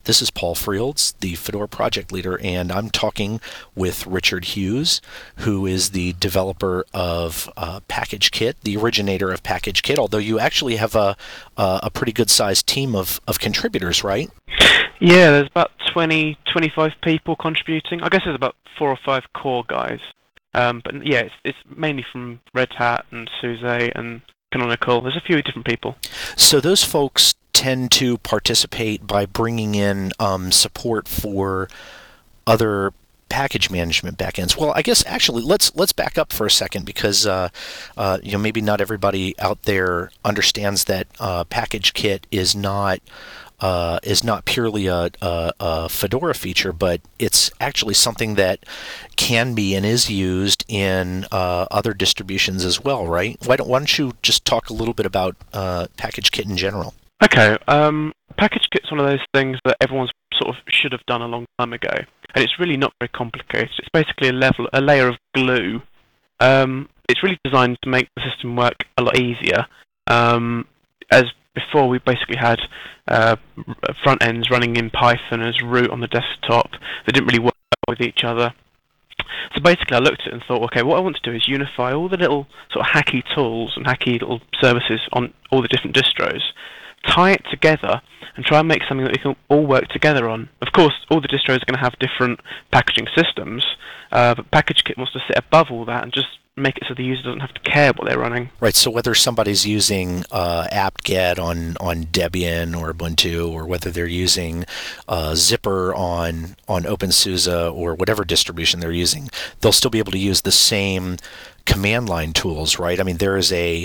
This is Paul Frields, the Fedora project leader, and I'm talking with Richard Hughes, who is the developer of PackageKit, the originator of PackageKit, although you actually have a pretty good-sized team of contributors, right? Yeah, there's about 20, 25 people contributing. I guess there's about 4 or 5 core guys. But yeah, it's mainly from Red Hat and SUSE and Canonical. There's a few different people. So those folks tend to participate by bringing in support for other package management backends. Well, I guess actually let's back up for a second because maybe not everybody out there understands that PackageKit is not purely a Fedora feature, but it's actually something that can be and is used in other distributions as well, right? Why don't you just talk a little bit about PackageKit in general? Okay, PackageKit's one of those things that everyone sort of should have done a long time ago, and it's really not very complicated. It's basically a layer of glue. It's really designed to make the system work a lot easier. As before, we basically had front ends running in Python as root on the desktop. They didn't really work with each other. So basically, I looked at it and thought, okay, what I want to do is unify all the little sort of hacky tools and hacky little services on all the different distros, tie it together, and try and make something that we can all work together on. Of course, all the distros are going to have different packaging systems, but PackageKit wants to sit above all that and just make it so the user doesn't have to care what they're running. Right, so whether somebody's using apt-get on Debian or Ubuntu, or whether they're using Zypper on OpenSUSE or whatever distribution they're using, they'll still be able to use the same command line tools, right? I mean, there's a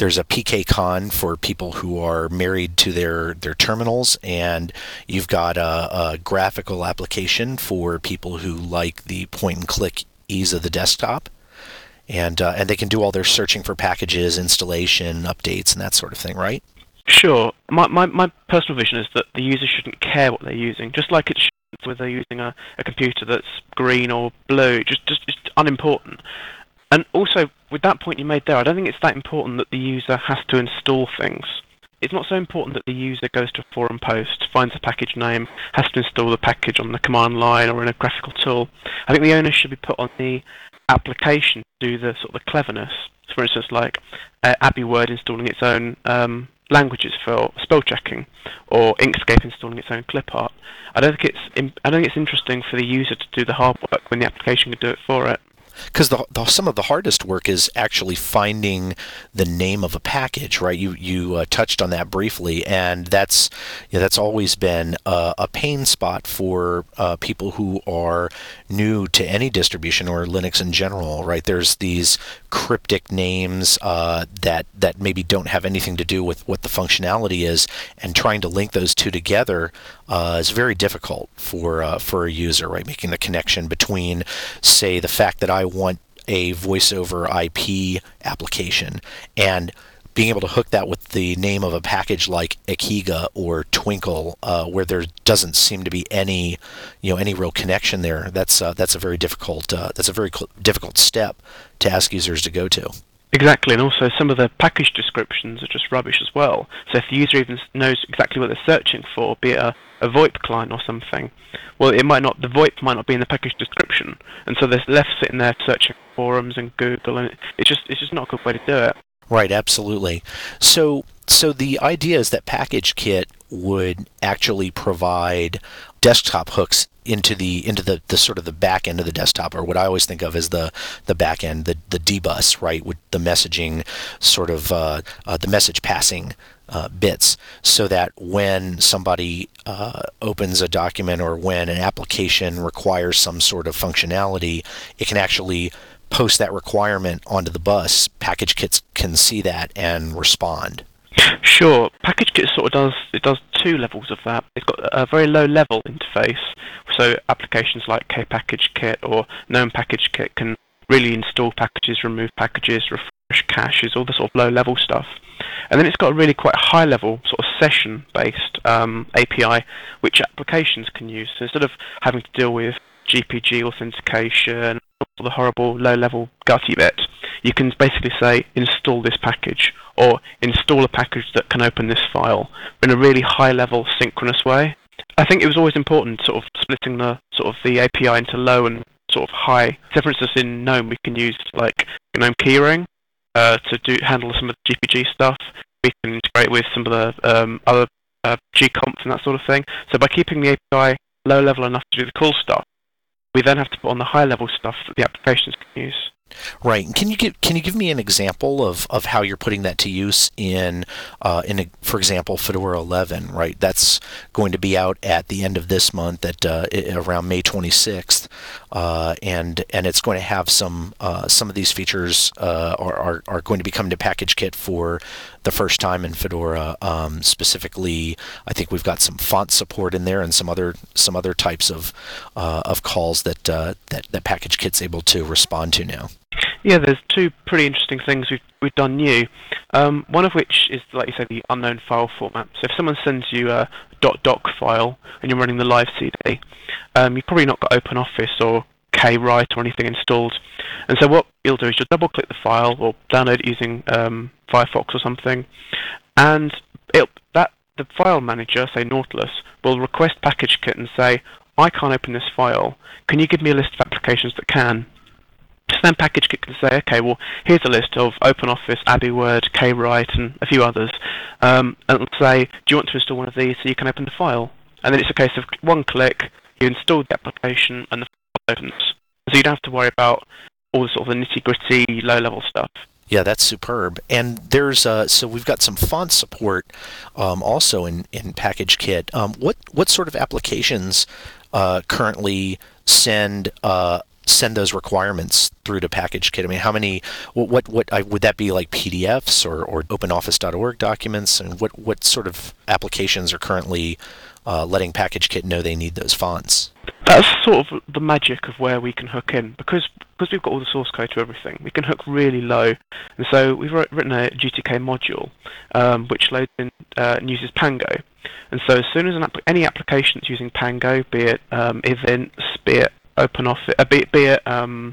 PKCon for people who are married to their terminals, and you've got a graphical application for people who like the point-and-click ease of the desktop. And they can do all their searching for packages, installation, updates, and that sort of thing, right? Sure. My personal vision is that the user shouldn't care what they're using, just like it shouldn't whether they're using a computer that's green or blue. Just it's unimportant. And also, with that point you made there, I don't think it's that important that the user has to install things. It's not so important that the user goes to a forum post, finds a package name, has to install the package on the command line or in a graphical tool. I think the onus should be put on the application to do the sort of the cleverness. For instance, like AbiWord installing its own languages for spell checking, or Inkscape installing its own clip art. I don't think it's interesting for the user to do the hard work when the application can do it for it. Because some of the hardest work is actually finding the name of a package, right? You touched on that briefly, and that's always been a pain spot for people who are new to any distribution or Linux in general, right? There's these cryptic names that maybe don't have anything to do with what the functionality is, and trying to link those two together is very difficult for a user, right? Making the connection between, say, the fact that I want a voice over IP application and being able to hook that with the name of a package like Akiga or Twinkle, where there doesn't seem to be any real connection there. That's a very difficult step to ask users to go to. Exactly, and also some of the package descriptions are just rubbish as well. So if the user even knows exactly what they're searching for, be it a VoIP client or something, well, the VoIP might not be in the package description, and so they're left sitting there searching forums and Google, and it's just not a good way to do it. Right, absolutely. So the idea is that PackageKit would actually provide desktop hooks into the sort of the back end of the desktop, or what I always think of as the back end, the dbus, right, with the messaging sort of the message passing bits, so that when somebody opens a document or when an application requires some sort of functionality, it can actually post that requirement onto the bus. PackageKit can see that and respond. Sure. PackageKit sort of does 2 levels of that. It's got a very low level interface, so applications like KPackageKit or GNOME PackageKit can really install packages, remove packages, refresh caches, all the sort of low level stuff. And then it's got a really quite high level sort of session based API which applications can use. So instead of having to deal with GPG authentication, all the horrible low level gutty bit, you can basically say install this package or install a package that can open this file in a really high level synchronous way. I think it was always important, sort of splitting the API into low and sort of high. So, for instance, in GNOME we can use like GNOME keyring to handle some of the GPG stuff. We can integrate with some of the other gconf and that sort of thing. So by keeping the API low level enough to do the cool stuff, we then have to put on the high level stuff that the applications can use. Right. Can you give me an example of how you're putting that to use for example, Fedora 11? Right. That's going to be out at the end of this month, at around May 26th, and it's going to have some of these features are going to be coming to PackageKit for the first time in Fedora. Specifically, I think we've got some font support in there and some other types of calls that PackageKit's able to respond to now. Yeah, there's two pretty interesting things we've done new. One of which is, like you said, the unknown file format. So if someone sends you a .doc file and you're running the live CD, you've probably not got OpenOffice or KWrite or anything installed. And so what you'll do is you'll double-click the file or download it using Firefox or something, and the file manager, say Nautilus, will request PackageKit and say, I can't open this file. Can you give me a list of applications that can? So then PackageKit can say, okay, well, here's a list of OpenOffice, AbiWord, KWrite, and a few others. And it'll say, do you want to install one of these so you can open the file? And then it's a case of one click, you install the application, and the file opens. So you don't have to worry about all the sort of the nitty-gritty, low-level stuff. Yeah, that's superb. And there's so we've got some font support also in PackageKit. What sort of applications currently send those requirements through to PackageKit? I mean, how many? What would that be, like PDFs or OpenOffice.org documents? And what sort of applications are currently letting PackageKit know they need those fonts? That's sort of the magic of where we can hook in, because we've got all the source code to everything. We can hook really low, and so we've written a GTK module which loads in and uses Pango. And so as soon as any application that's using Pango, be it events, be it OpenOffice, be it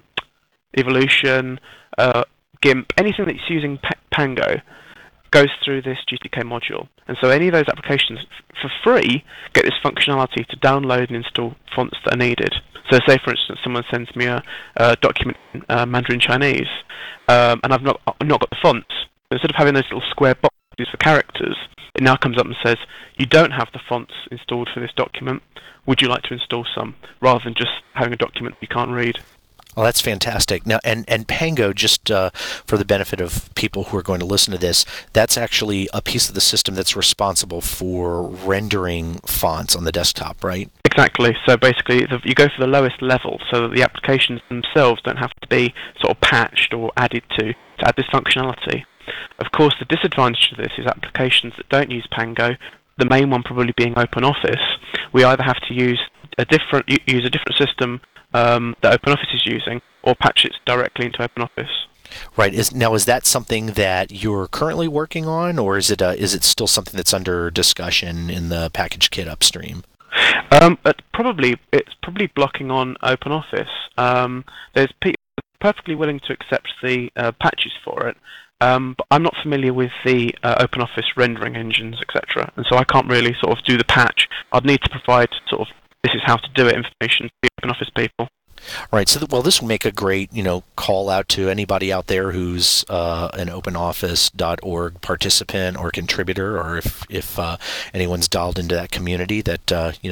Evolution, GIMP, anything that's using Pango goes through this GTK module. And so any of those applications for free get this functionality to download and install fonts that are needed. So say, for instance, someone sends me a document in Mandarin Chinese, and I've not got the fonts. Instead of having those little square boxes for characters, it now comes up and says, you don't have the fonts installed for this document. Would you like to install some? Rather than just having a document you can't read. Well, that's fantastic. Now, and Pango, just for the benefit of people who are going to listen to this, that's actually a piece of the system that's responsible for rendering fonts on the desktop, right? Exactly. So basically, you go for the lowest level so that the applications themselves don't have to be sort of patched or added to add this functionality. Of course, the disadvantage to this is applications that don't use Pango, the main one probably being OpenOffice. We either have to use a different system that OpenOffice is using, or patch it directly into OpenOffice. Right. Is that something that you're currently working on, or is it still something that's under discussion in the PackageKit upstream? It's probably blocking on OpenOffice. There's people perfectly willing to accept the patches for it, but I'm not familiar with the OpenOffice rendering engines, etc. And so I can't really sort of do the patch. I'd need to provide sort of this is how to do it information to the OpenOffice people. Right. So, this will make a great, call out to anybody out there who's an OpenOffice.org participant or contributor, or if anyone's dialed into that community, that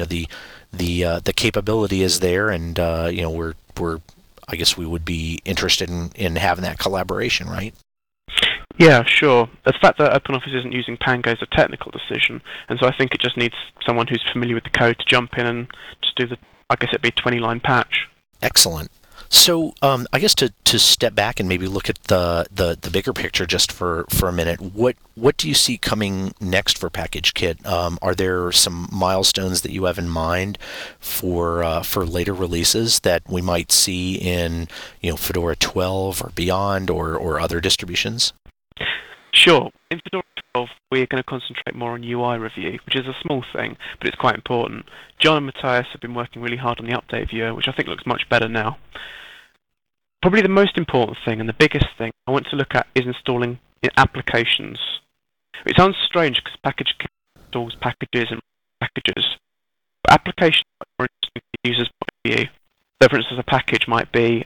the capability is there, and we're I guess we would be interested in having that collaboration, right? Yeah, sure. The fact that OpenOffice isn't using Pango is a technical decision, and so I think it just needs someone who's familiar with the code to jump in and just do I guess it'd be a 20-line patch. Excellent. So I guess to step back and maybe look at the bigger picture just for a minute, what do you see coming next for PackageKit? Are there some milestones that you have in mind for later releases that we might see in Fedora 12 or beyond, or other distributions? Sure. In Fedora 12, we're going to concentrate more on UI review, which is a small thing, but it's quite important. John and Matthias have been working really hard on the update viewer, which I think looks much better now. Probably the most important thing and the biggest thing I want to look at is installing applications. It sounds strange because PackageKit installs packages and packages, but applications are more interesting from the user's point of view. So, for instance, a package might be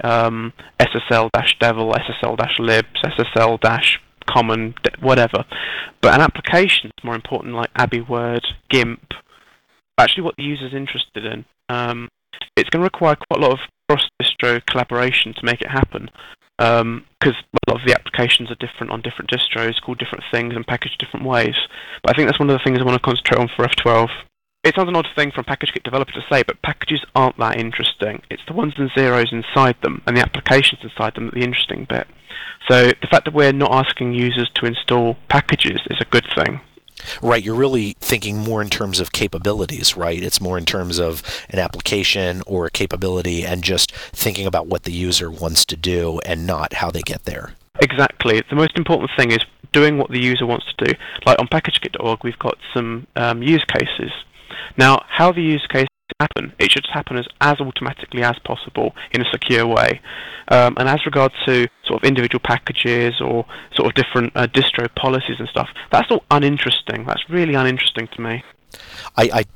SSL-devil, SSL-libs, SSL-common, whatever. But an application is more important, like AbiWord, GIMP, actually what the user's interested in. It's going to require quite a lot of cross-distro collaboration to make it happen, because a lot of the applications are different on different distros, called different things and packaged different ways. But I think that's one of the things I want to concentrate on for F12. It sounds an odd thing for a PackageKit developer to say, but packages aren't that interesting. It's the ones and zeros inside them and the applications inside them that are the interesting bit. So the fact that we're not asking users to install packages is a good thing. Right, you're really thinking more in terms of capabilities, right? It's more in terms of an application or a capability and just thinking about what the user wants to do and not how they get there. Exactly. The most important thing is doing what the user wants to do. Like on packagekit.org, we've got some use cases. Now, how the use cases happen, it should happen as automatically as possible in a secure way. And as regards to sort of individual packages or sort of different distro policies and stuff, that's all uninteresting. That's really uninteresting to me. I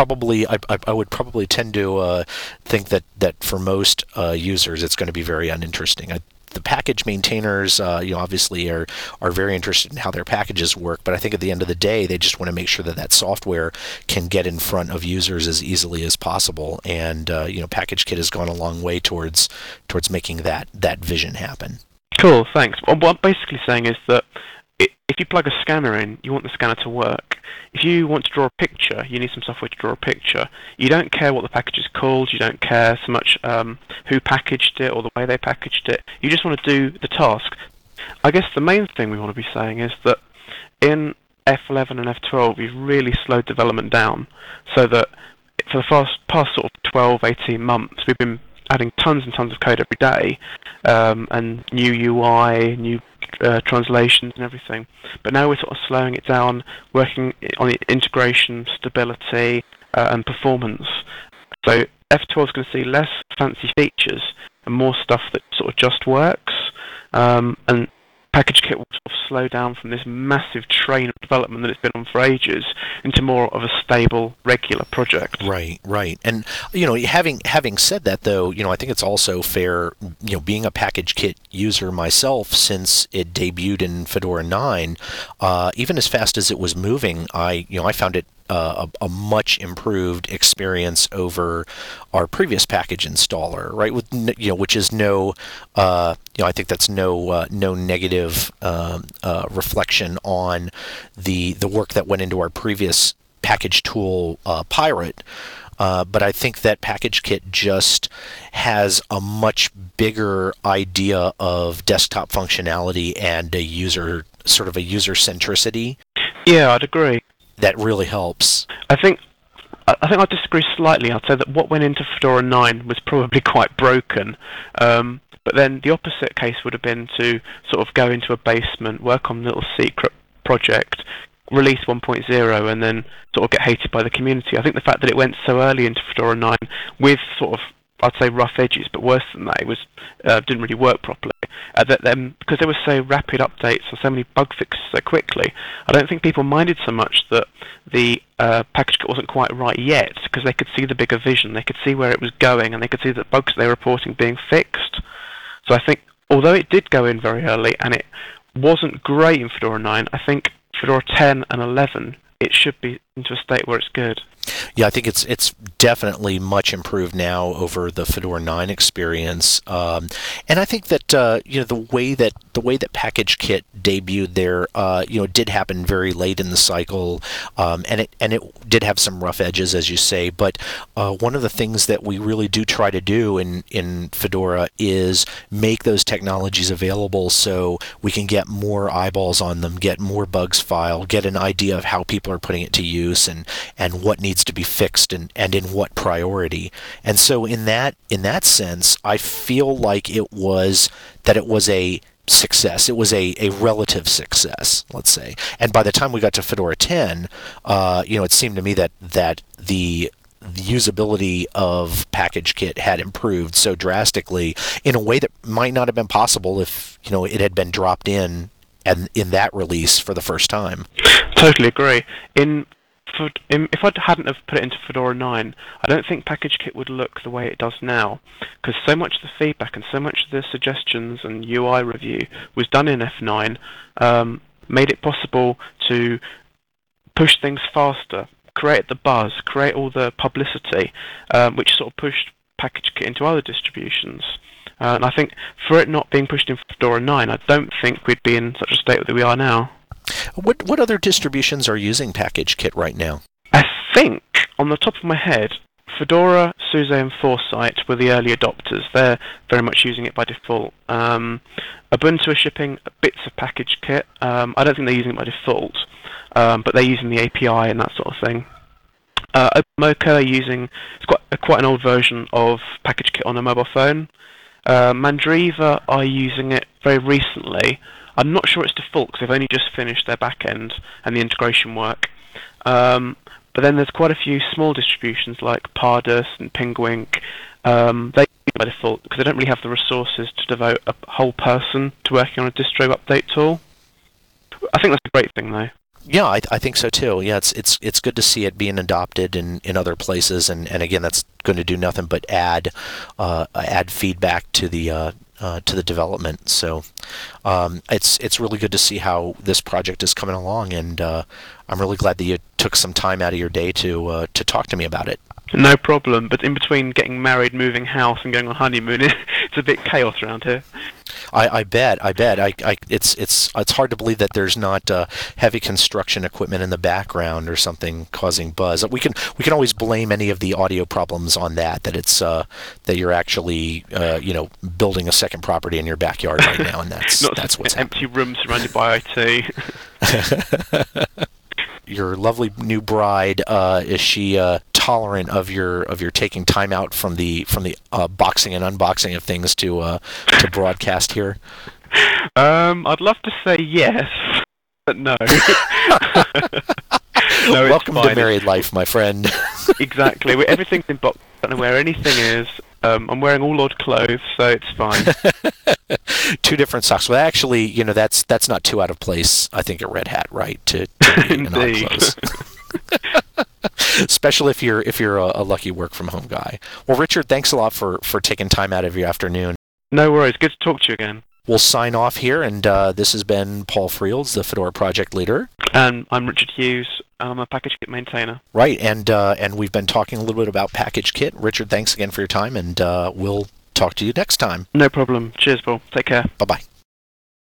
would probably tend to think that for most users it's going to be very uninteresting. The package maintainers, obviously are very interested in how their packages work, but I think at the end of the day, they just want to make sure that software can get in front of users as easily as possible. And PackageKit has gone a long way towards making that vision happen. Cool, thanks. Well, what I'm basically saying is that if you plug a scanner in, you want the scanner to work. If you want to draw a picture, you need some software to draw a picture. You don't care what the package is called. You don't care so much who packaged it or the way they packaged it. You just want to do the task. I guess the main thing we want to be saying is that in F11 and F12, we've really slowed development down, so that for the past sort of 12, 18 months, we've been adding tons and tons of code every day, and new UI, new translations and everything. But now we're sort of slowing it down, working on the integration, stability, and performance. So F12 is going to see less fancy features and more stuff that sort of just works. And PackageKit will sort of slow down from this massive train of development that it's been on for ages into more of a stable, regular project. Right. And having said that, though, I think it's also fair, being a PackageKit user myself since it debuted in Fedora 9, even as fast as it was moving, I found it a much improved experience over our previous package installer, right? With which is I think that's no negative reflection on the work that went into our previous package tool, Pirate. But I think that PackageKit just has a much bigger idea of desktop functionality and a user centricity. Yeah, I'd agree. That really helps. I think I disagree slightly. I'd say that what went into Fedora 9 was probably quite broken. But then the opposite case would have been to sort of go into a basement, work on a little secret project, release 1.0, and then sort of get hated by the community. I think the fact that it went so early into Fedora 9 with sort of, I'd say, rough edges, but worse than that, it was didn't really work properly. Because there were so rapid updates and so many bug fixes so quickly, I don't think people minded so much that the PackageKit wasn't quite right yet, because they could see the bigger vision, they could see where it was going, and they could see the bugs they were reporting being fixed. So I think, although it did go in very early and it wasn't great in Fedora 9, I think Fedora 10 and 11, it should be into a state where it's good. Yeah, I think it's definitely much improved now over the Fedora 9 experience, and I think that the way that PackageKit debuted there, it did happen very late in the cycle, and it did have some rough edges, as you say. But one of the things that we really do try to do in Fedora is make those technologies available so we can get more eyeballs on them, get more bugs filed, get an idea of how people are putting it to use, and what needs to be fixed and in what priority. And so in that sense, I feel like it was a success. It was a relative success, let's say. And by the time we got to Fedora 10, it seemed to me that the usability of PackageKit had improved so drastically in a way that might not have been possible if it had been dropped in that release for the first time. Totally agree. In if I hadn't have put it into Fedora 9, I don't think PackageKit would look the way it does now, because so much of the feedback and so much of the suggestions and UI review was done in F9, made it possible to push things faster, create the buzz, create all the publicity, which sort of pushed PackageKit into other distributions. And I think for it not being pushed in Fedora 9, I don't think we'd be in such a state that we are now. What other distributions are using PackageKit right now? I think, on the top of my head, Fedora, SUSE, and Foresight were the early adopters. They're very much using it by default. Ubuntu are shipping bits of PackageKit. I don't think they're using it by default, but they're using the API and that sort of thing. OpenMocha are using quite an old version of PackageKit on a mobile phone. Mandriva are using it very recently. I'm not sure it's default because they've only just finished their backend and the integration work. But then there's quite a few small distributions like Pardus and Pingwink. They use it by default because they don't really have the resources to devote a whole person to working on a distro update tool. I think that's a great thing, though. Yeah, I think so too. Yeah, it's good to see it being adopted in other places, and again, that's going to do nothing but add feedback to the development. So it's really good to see how this project is coming along, and I'm really glad that you took some time out of your day to talk to me about it. No problem. But in between getting married, moving house, and going on honeymoon, it's a bit chaos around here. I bet. It's hard to believe that there's not heavy construction equipment in the background or something causing buzz. We can always blame any of the audio problems on that. That it's that you're actually building a second property in your backyard right now, and that's what's happening. Empty room surrounded by IT. Your lovely new bride, is she tolerant of your taking time out from the boxing and unboxing of things to broadcast here? I'd love to say yes, but no. No, welcome to married life, my friend. Exactly. Everything's in box. I don't know where anything is. I'm wearing all odd clothes, so it's fine. Two different socks. Well, actually, that's not too out of place, I think, at Red Hat, right? To be in odd clothes. Especially if you're a lucky work from home guy. Well, Richard, thanks a lot for taking time out of your afternoon. No worries. Good to talk to you again. We'll sign off here, and this has been Paul Friels, the Fedora project leader. And I'm Richard Hughes, and I'm a PackageKit maintainer. Right, and we've been talking a little bit about PackageKit. Richard, thanks again for your time, and we'll talk to you next time. No problem. Cheers, Paul. Take care. Bye-bye.